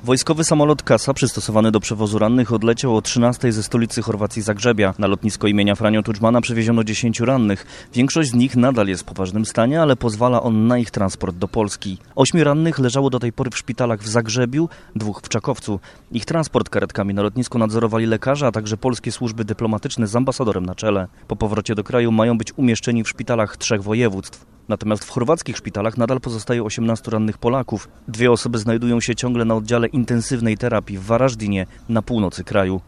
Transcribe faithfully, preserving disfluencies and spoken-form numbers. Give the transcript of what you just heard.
Wojskowy samolot Kasa przystosowany do przewozu rannych odleciał o trzynastej ze stolicy Chorwacji Zagrzebia. Na lotnisko imienia Franjo Tudżmana przewieziono dziesięciu rannych. Większość z nich nadal jest w poważnym stanie, ale pozwala on na ich transport do Polski. Ośmiu rannych leżało do tej pory w szpitalach w Zagrzebiu, dwóch w Czakowcu. Ich transport karetkami na lotnisku nadzorowali lekarze, a także polskie służby dyplomatyczne z ambasadorem na czele. Po powrocie do kraju mają być umieszczeni w szpitalach trzech województw. Natomiast w chorwackich szpitalach nadal pozostaje osiemnastu rannych Polaków. Dwie osoby znajdują się ciągle na oddziale intensywnej terapii w Varażdinie na północy kraju.